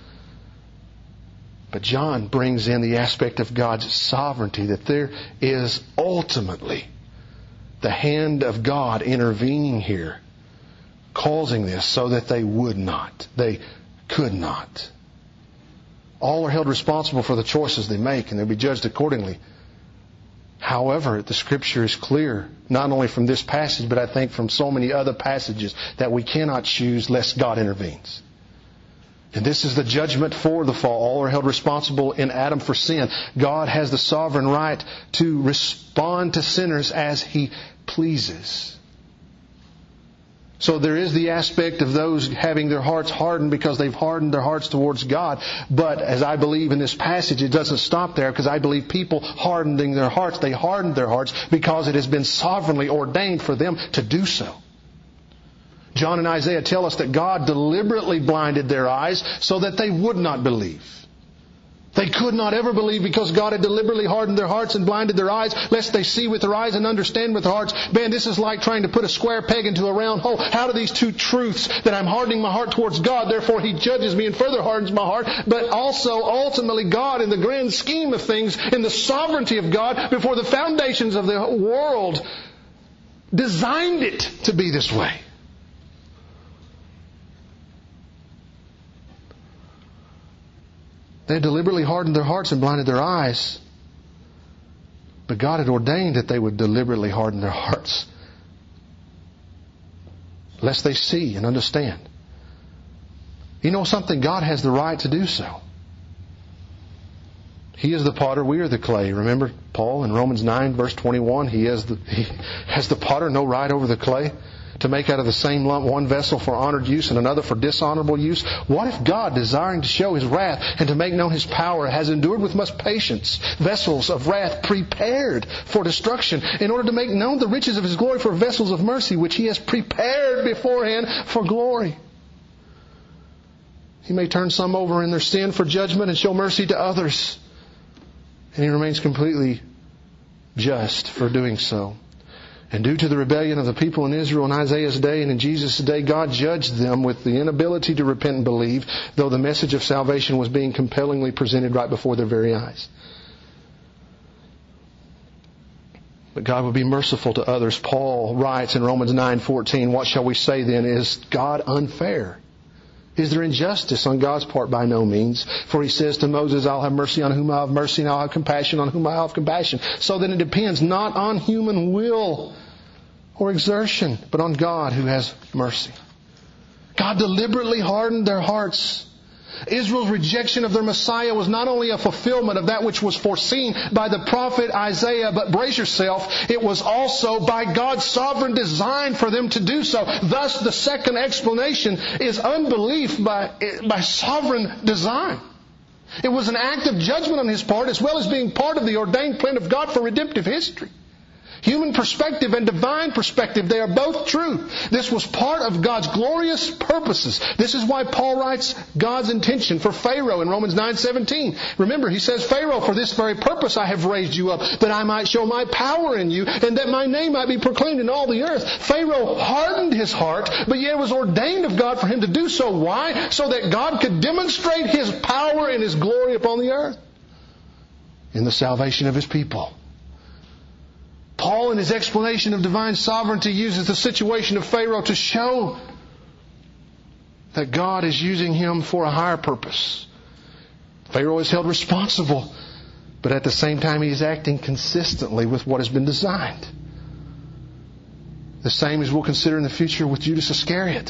but John brings in the aspect of God's sovereignty, that there is ultimately the hand of God intervening here, causing this so that they would not. They could not. All are held responsible for the choices they make, and they'll be judged accordingly. However, the Scripture is clear, not only from this passage, but I think from so many other passages, that we cannot choose lest God intervenes. And this is the judgment for the fall. All are held responsible in Adam for sin. God has the sovereign right to respond to sinners as He pleases. So there is the aspect of those having their hearts hardened because they've hardened their hearts towards God. But as I believe in this passage, it doesn't stop there, because I believe people hardening their hearts, they hardened their hearts because it has been sovereignly ordained for them to do so. John and Isaiah tell us that God deliberately blinded their eyes so that they would not believe. They could not ever believe because God had deliberately hardened their hearts and blinded their eyes, lest they see with their eyes and understand with their hearts. Man, this is like trying to put a square peg into a round hole. How do these two truths, that I'm hardening my heart towards God, therefore He judges me and further hardens my heart, but also ultimately God, in the grand scheme of things, in the sovereignty of God, before the foundations of the world, designed it to be this way. They had deliberately hardened their hearts and blinded their eyes. But God had ordained that they would deliberately harden their hearts, lest they see and understand. You know something? God has the right to do so. He is the potter, we are the clay. Remember Paul in Romans nine verse twenty-one, He has the, he has the potter no right over the clay, to make out of the same lump one vessel for honored use and another for dishonorable use? What if God, desiring to show His wrath and to make known His power, has endured with much patience vessels of wrath prepared for destruction, in order to make known the riches of His glory for vessels of mercy, which He has prepared beforehand for glory? He may turn some over in their sin for judgment and show mercy to others. And He remains completely just for doing so. And due to the rebellion of the people in Israel in Isaiah's day and in Jesus' day, God judged them with the inability to repent and believe, though the message of salvation was being compellingly presented right before their very eyes. But God will be merciful to others. Paul writes in Romans nine fourteen, what shall we say then? Is God unfair? Is there injustice on God's part? By no means. For He says to Moses, I'll have mercy on whom I have mercy, and I'll have compassion on whom I have compassion. So then it depends not on human will or exertion, but on God who has mercy. God deliberately hardened their hearts. Israel's rejection of their Messiah was not only a fulfillment of that which was foreseen by the prophet Isaiah, but brace yourself, it was also by God's sovereign design for them to do so. Thus, the second explanation is unbelief by, by sovereign design. It was an act of judgment on His part, as well as being part of the ordained plan of God for redemptive history. Human perspective and divine perspective, they are both true. This was part of God's glorious purposes. This is why Paul writes God's intention for Pharaoh in Romans nine seventeen. Remember, he says, Pharaoh, for this very purpose I have raised you up, that I might show my power in you, and that my name might be proclaimed in all the earth. Pharaoh hardened his heart, but yet it was ordained of God for him to do so. Why? So that God could demonstrate His power and His glory upon the earth in the salvation of His people. Paul, in his explanation of divine sovereignty, uses the situation of Pharaoh to show that God is using him for a higher purpose. Pharaoh is held responsible, but at the same time he is acting consistently with what has been designed. The same as we'll consider in the future with Judas Iscariot,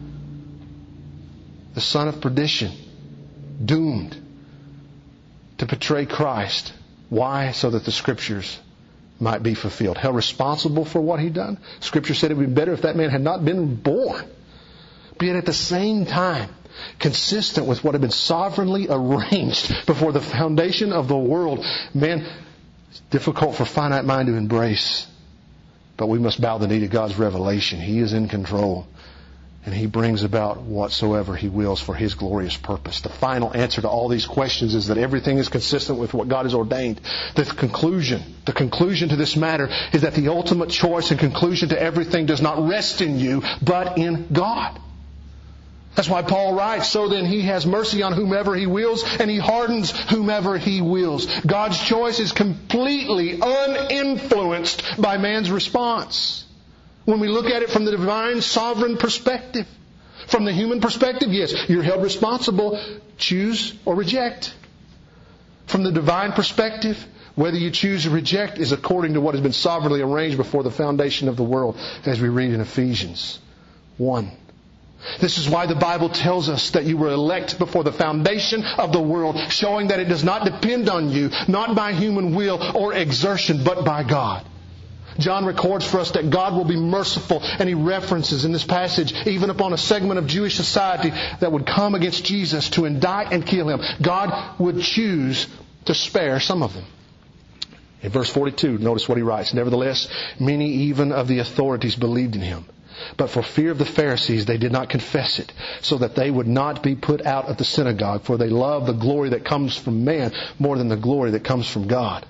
the son of perdition, doomed to betray Christ. Why? So that the Scriptures might be fulfilled. Held responsible for what he'd done. Scripture said it would be better if that man had not been born. But yet at the same time, consistent with what had been sovereignly arranged before the foundation of the world. Man, it's difficult for finite mind to embrace. But we must bow the knee to God's revelation. He is in control. And He brings about whatsoever He wills for His glorious purpose. The final answer to all these questions is that everything is consistent with what God has ordained. The conclusion, the conclusion to this matter is that the ultimate choice and conclusion to everything does not rest in you, but in God. That's why Paul writes, so then He has mercy on whomever He wills, and He hardens whomever He wills. God's choice is completely uninfluenced by man's response. When we look at it from the divine sovereign perspective. From the human perspective, yes, you're held responsible. Choose or reject. From the divine perspective, whether you choose or reject is according to what has been sovereignly arranged before the foundation of the world, as we read in Ephesians one. This is why the Bible tells us that you were elect before the foundation of the world, showing that it does not depend on you, not by human will or exertion, but by God. John records for us that God will be merciful, and he references in this passage even upon a segment of Jewish society that would come against Jesus to indict and kill him. God would choose to spare some of them. In verse forty-two, notice what he writes. Nevertheless, many even of the authorities believed in him. But for fear of the Pharisees, they did not confess it, so that they would not be put out of the synagogue, for they love the glory that comes from man more than the glory that comes from God.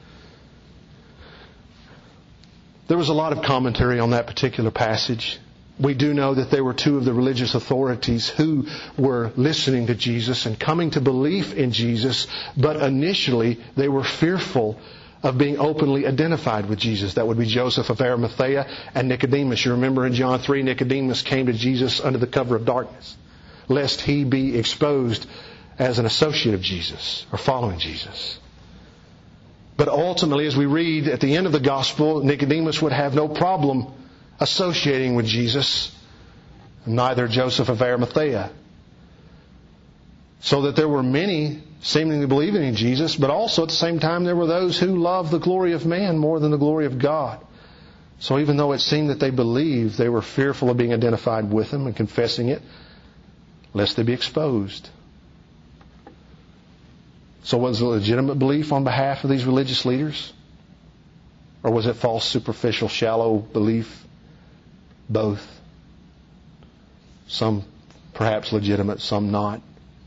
There was a lot of commentary on that particular passage. We do know that there were two of the religious authorities who were listening to Jesus and coming to belief in Jesus, but initially they were fearful of being openly identified with Jesus. That would be Joseph of Arimathea and Nicodemus. You remember in John three, Nicodemus came to Jesus under the cover of darkness, lest he be exposed as an associate of Jesus or following Jesus. But ultimately, as we read at the end of the gospel, Nicodemus would have no problem associating with Jesus, neither Joseph of Arimathea. So that there were many seemingly believing in Jesus, but also at the same time there were those who loved the glory of man more than the glory of God. So even though it seemed that they believed, they were fearful of being identified with him and confessing it, lest they be exposed. So was it a legitimate belief on behalf of these religious leaders? Or was it false, superficial, shallow belief? Both. Some perhaps legitimate, some not.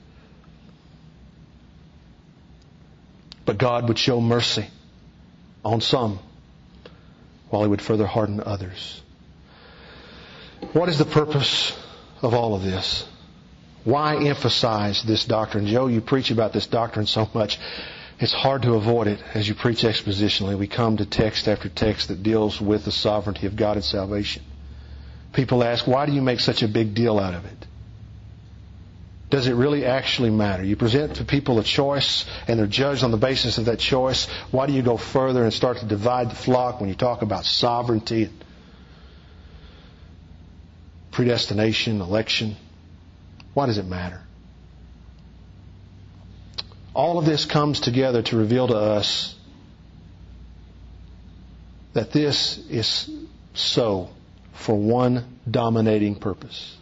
But God would show mercy on some, while He would further harden others. What is the purpose of all of this? Why emphasize this doctrine? Joe, you preach about this doctrine so much, it's hard to avoid it as you preach expositionally. We come to text after text that deals with the sovereignty of God and salvation. People ask, why do you make such a big deal out of it? Does it really actually matter? You present to people a choice and they're judged on the basis of that choice. Why do you go further and start to divide the flock when you talk about sovereignty, predestination, election? Why does it matter? All of this comes together to reveal to us that this is so for one dominating purpose.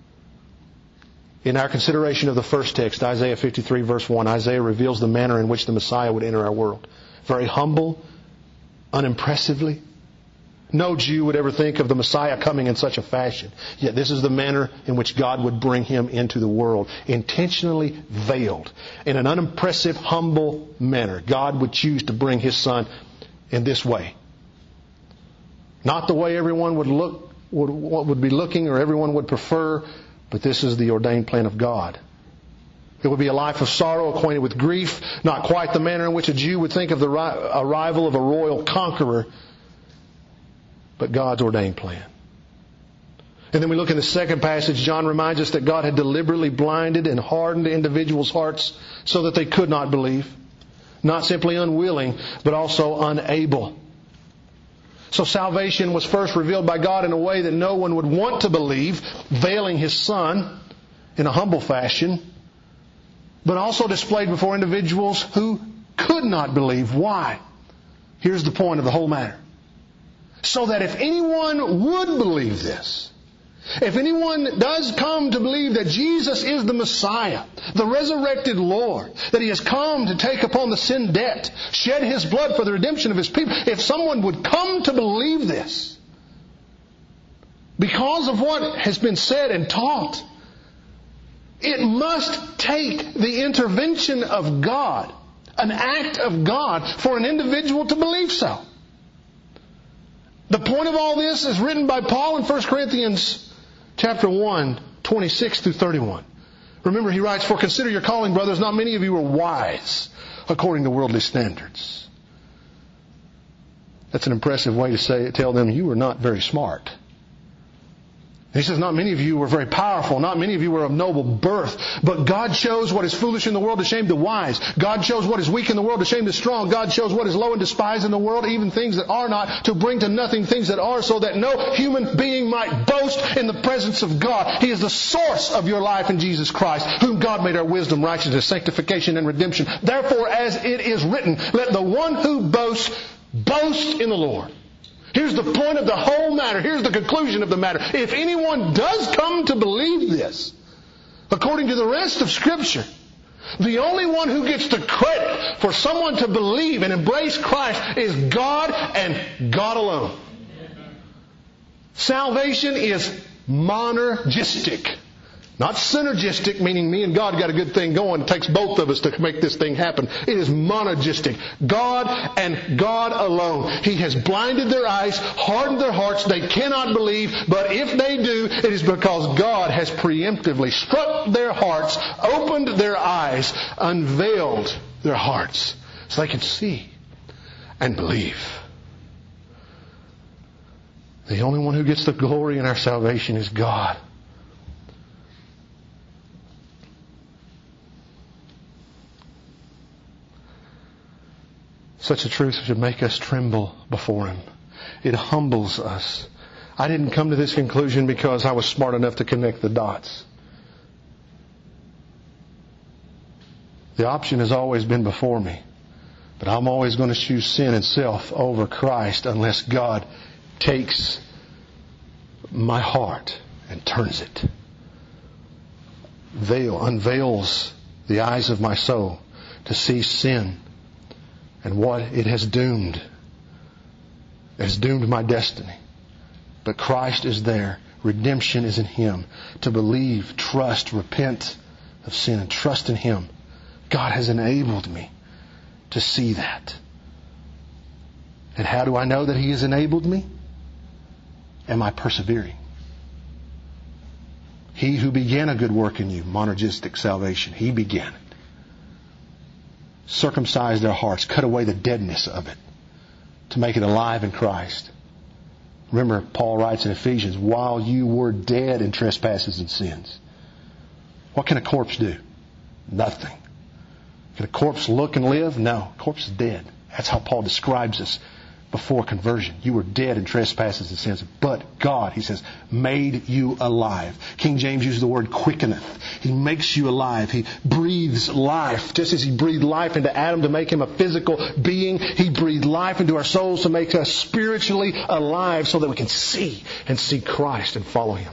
In our consideration of the first text, Isaiah fifty-three verse one, Isaiah reveals the manner in which the Messiah would enter our world. Very humble, unimpressively. No Jew would ever think of the Messiah coming in such a fashion. Yet this is the manner in which God would bring Him into the world. Intentionally veiled. In an unimpressive, humble manner. God would choose to bring His Son in this way. Not the way everyone would look, would, would be looking or everyone would prefer, but this is the ordained plan of God. It would be a life of sorrow, acquainted with grief, not quite the manner in which a Jew would think of the arrival of a royal conqueror, but God's ordained plan. And then we look in the second passage, John reminds us that God had deliberately blinded and hardened individuals' hearts so that they could not believe. Not simply unwilling, but also unable. So salvation was first revealed by God in a way that no one would want to believe, veiling His Son in a humble fashion, but also displayed before individuals who could not believe. Why? Here's the point of the whole matter. So that if anyone would believe this, if anyone does come to believe that Jesus is the Messiah, the resurrected Lord, that He has come to take upon the sin debt, shed His blood for the redemption of His people, if someone would come to believe this, because of what has been said and taught, it must take the intervention of God, an act of God, for an individual to believe so. The point of all this is written by Paul in First Corinthians chapter one, twenty-six through thirty-one. Remember, he writes, "For consider your calling, brothers, not many of you are wise according to worldly standards." That's an impressive way to say, tell them you are not very smart. He says, not many of you were very powerful. Not many of you were of noble birth. But God chose what is foolish in the world to shame the wise. God chose what is weak in the world to shame the strong. God chose what is low and despised in the world, even things that are not, to bring to nothing things that are, so that no human being might boast in the presence of God. He is the source of your life in Jesus Christ, whom God made our wisdom, righteousness, sanctification, and redemption. Therefore, as it is written, let the one who boasts, boast in the Lord. Here's the point of the whole matter. Here's the conclusion of the matter. If anyone does come to believe this, according to the rest of Scripture, the only one who gets the credit for someone to believe and embrace Christ is God and God alone. Salvation is monergistic. Not synergistic, meaning me and God got a good thing going. It takes both of us to make this thing happen. It is monergistic. God and God alone. He has blinded their eyes, hardened their hearts. They cannot believe. But if they do, it is because God has preemptively struck their hearts, opened their eyes, unveiled their hearts so they can see and believe. The only one who gets the glory in our salvation is God. Such a truth should make us tremble before Him. It humbles us. I didn't come to this conclusion because I was smart enough to connect the dots. The option has always been before me. But I'm always going to choose sin and self over Christ unless God takes my heart and turns it. Veil, unveils the eyes of my soul to see sin and what it has doomed. It has doomed my destiny. But Christ is there. Redemption is in Him. To believe, trust, repent of sin and trust in Him. God has enabled me to see that. And how do I know that He has enabled me? Am I persevering? He who began a good work in you, monergistic salvation, He began it. Circumcise their hearts, cut away the deadness of it to make it alive in Christ. Remember, Paul writes in Ephesians, while you were dead in trespasses and sins. What can a corpse do? Nothing. Can a corpse look and live? No. A corpse is dead. That's how Paul describes us before conversion. You were dead in trespasses and sins. But God, he says, made you alive. King James uses the word quickeneth. He makes you alive. He breathes life. Just as He breathed life into Adam to make him a physical being, He breathed life into our souls to make us spiritually alive so that we can see and see Christ and follow Him.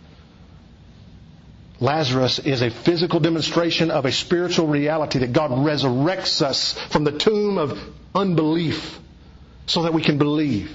Lazarus is a physical demonstration of a spiritual reality that God resurrects us from the tomb of unbelief so that we can believe.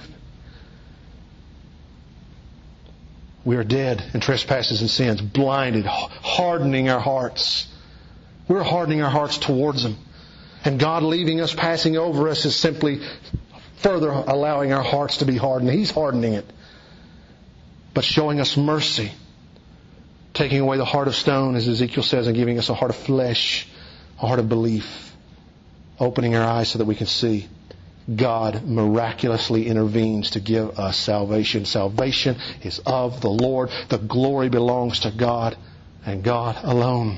We are dead in trespasses and sins, blinded, hardening our hearts. We're hardening our hearts towards Him. And God leaving us, passing over us, is simply further allowing our hearts to be hardened. He's hardening it. But showing us mercy. Taking away the heart of stone, as Ezekiel says, and giving us a heart of flesh, a heart of belief. Opening our eyes so that we can see. God miraculously intervenes to give us salvation. Salvation is of the Lord. The glory belongs to God and God alone.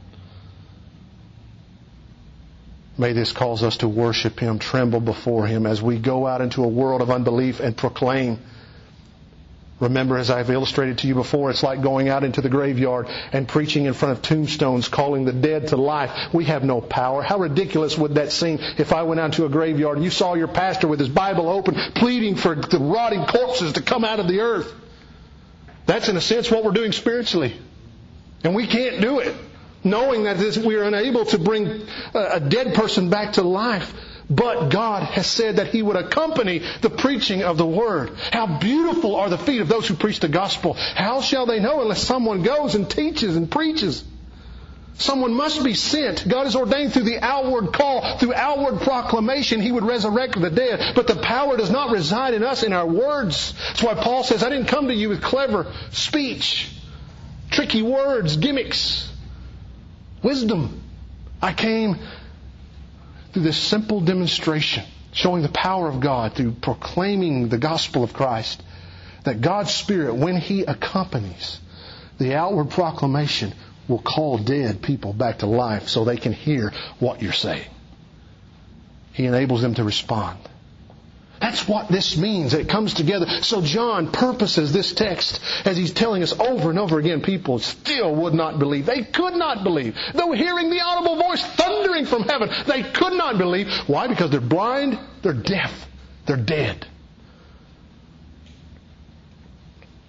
May this cause us to worship Him, tremble before Him as we go out into a world of unbelief and proclaim. Remember, as I've illustrated to you before, it's like going out into the graveyard and preaching in front of tombstones, calling the dead to life. We have no power. How ridiculous would that seem if I went out to a graveyard and you saw your pastor with his Bible open, pleading for the rotting corpses to come out of the earth? That's in a sense what we're doing spiritually. And we can't do it, knowing that this, we are unable to bring a dead person back to life. But God has said that He would accompany the preaching of the Word. How beautiful are the feet of those who preach the gospel. How shall they know unless someone goes and teaches and preaches? Someone must be sent. God has ordained through the outward call, through outward proclamation, He would resurrect the dead. But the power does not reside in us, in our words. That's why Paul says, I didn't come to you with clever speech, tricky words, gimmicks, wisdom. I came through this simple demonstration, showing the power of God through proclaiming the gospel of Christ, that God's Spirit, when He accompanies the outward proclamation, will call dead people back to life so they can hear what you're saying. He enables them to respond. That's what this means. It comes together. So John purposes this text as he's telling us over and over again, people still would not believe. They could not believe. Though hearing the audible voice thundering from heaven, they could not believe. Why? Because they're blind, they're deaf, they're dead.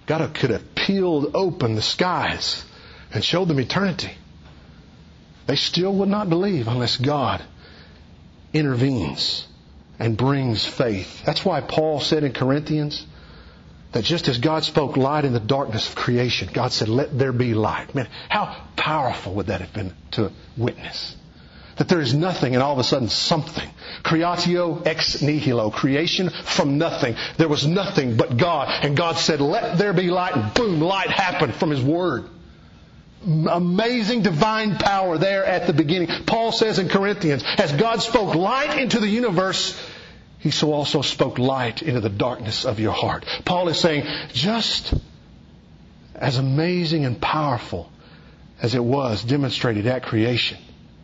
God could have peeled open the skies and showed them eternity. They still would not believe unless God intervenes and brings faith. That's why Paul said in Corinthians that just as God spoke light in the darkness of creation, God said, let there be light. Man, how powerful would that have been to witness? That there is nothing and all of a sudden something. Creatio ex nihilo. Creation from nothing. There was nothing but God. And God said, let there be light. And boom, light happened from His Word. Amazing divine power there at the beginning. Paul says in Corinthians, as God spoke light into the universe, He so also spoke light into the darkness of your heart. Paul is saying, just as amazing and powerful as it was demonstrated at creation,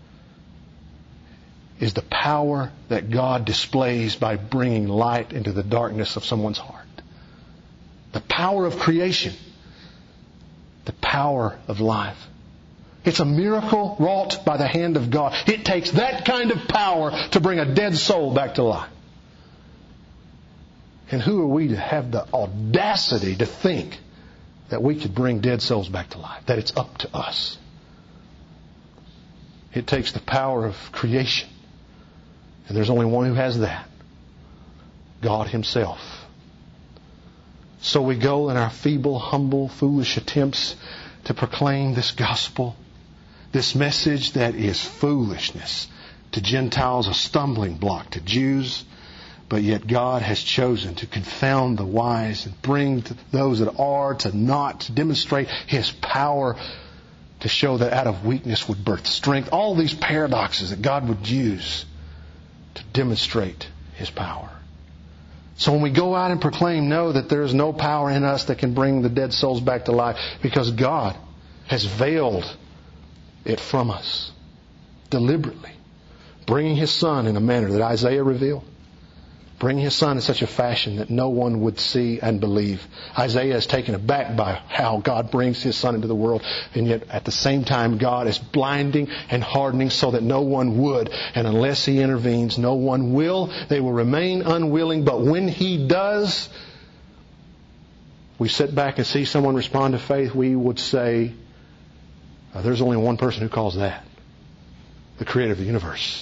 is the power that God displays by bringing light into the darkness of someone's heart. The power of creation. The power of life. It's a miracle wrought by the hand of God. It takes that kind of power to bring a dead soul back to life. And who are we to have the audacity to think that we could bring dead souls back to life? That it's up to us. It takes the power of creation. And there's only one who has that. God Himself. So we go in our feeble, humble, foolish attempts to proclaim this gospel, this message that is foolishness to Gentiles, a stumbling block to Jews, but yet God has chosen to confound the wise and bring to those that are to naught, to demonstrate His power, to show that out of weakness would birth strength. All these paradoxes that God would use to demonstrate His power. So when we go out and proclaim, know that there is no power in us that can bring the dead souls back to life, because God has veiled it from us deliberately, bringing His Son in a manner that Isaiah revealed, bringing His Son in such a fashion that no one would see and believe. Isaiah is taken aback by how God brings His Son into the world, and yet at the same time God is blinding and hardening so that no one would. And unless He intervenes, no one will. They will remain unwilling. But when He does, we sit back and see someone respond to faith, we would say, uh, there's only one person who calls that. The Creator of the universe.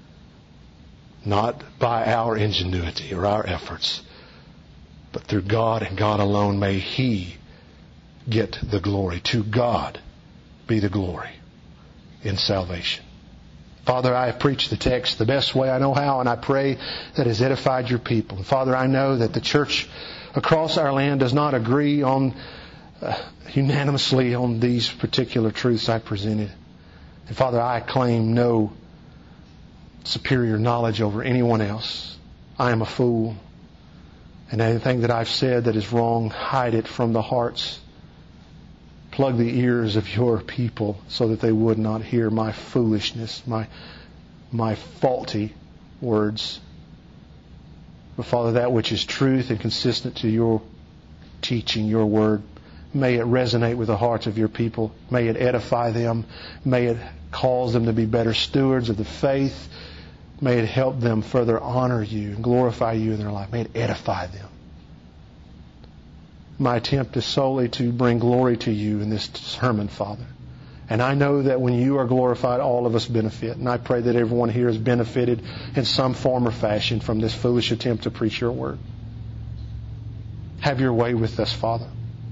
Not by our ingenuity or our efforts, but through God and God alone. May He get the glory. To God be the glory in salvation. Father, I have preached the text the best way I know how, and I pray that it has edified Your people. And Father, I know that the church across our land does not agree on uh, unanimously on these particular truths I presented. And Father, I claim no superior knowledge over anyone else. I am a fool. And anything that I've said that is wrong, hide it from the hearts. Plug the ears of Your people so that they would not hear my foolishness, my, my faulty words. But Father, that which is truth and consistent to Your teaching, Your word, may it resonate with the hearts of Your people. May it edify them. May it cause them to be better stewards of the faith. May it help them further honor You and glorify You in their life. May it edify them. My attempt is solely to bring glory to You in this sermon, Father. And I know that when You are glorified, all of us benefit. And I pray that everyone here has benefited in some form or fashion from this foolish attempt to preach Your word. Have Your way with us, Father.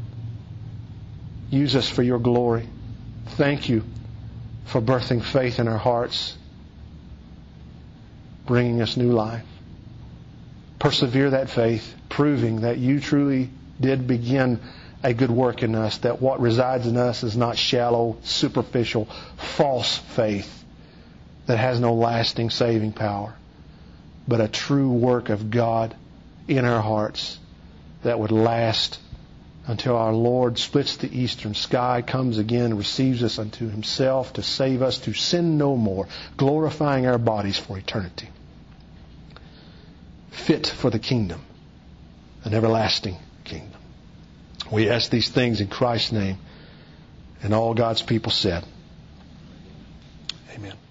Use us for Your glory. Thank You for birthing faith in our hearts, bringing us new life. Persevere that faith, proving that You truly did begin a good work in us, that what resides in us is not shallow, superficial, false faith that has no lasting saving power, but a true work of God in our hearts that would last until our Lord splits the eastern sky, comes again, and receives us unto Himself to save us, to sin no more, glorifying our bodies for eternity. Fit for the kingdom, an everlasting kingdom. We ask these things in Christ's name. And all God's people said, amen.